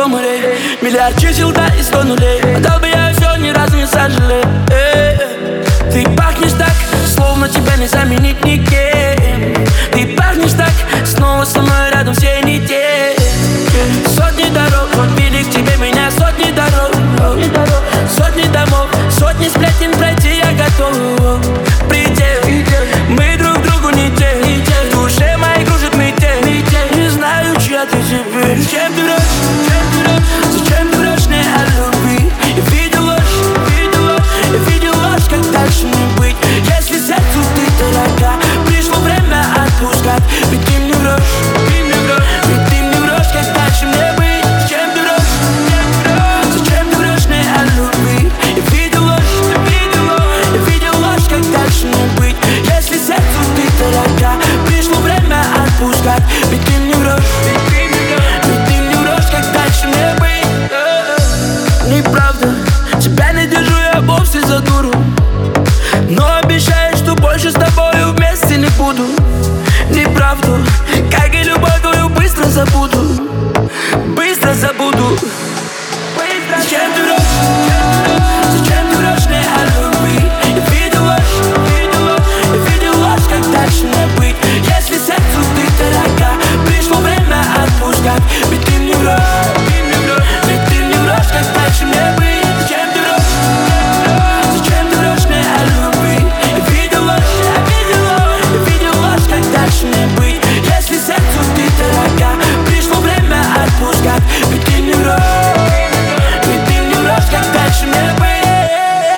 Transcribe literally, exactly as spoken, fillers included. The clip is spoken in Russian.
умри. Миллиард чисел, да, и сто нулей. Отдал бы я все, ни разу не сожалею. Ты пахнешь так, словно тебя не заменить никем. Ты пахнешь так, снова со мной рядом все недели. Сотни дорог, вели к тебе меня, сотни дорог. Сотни домов, сотни сплетен, пройти я готов. Предел, мы друг другу не те. В душе моей кружит метель. Не знаю, чья ты теперь. Зачем ты врешь? Зачем ты врешь мне о любви? Я видел ложь, видел ложь, я видел ложь, как дальше не быть. Если сердцу ты дорога, пришло время отпускать. Ведь ты мне врешь, ты мне врешь, ведь ты мне врешь, как дальше мне быть. Зачем ты врешь? Зачем ты врешь мне о любви? Я видел ложь, видел ложь, я видел ложь, как дальше не быть. Если сердцу ты дорога, пришло время отпускать. Ведь ты мне врешь, ведь ты мне врешь, как дальше мне быть. Неправда, тебя не держу я вовсе за дуру, но обещаю, что больше с тобою вместе не буду. Неправду,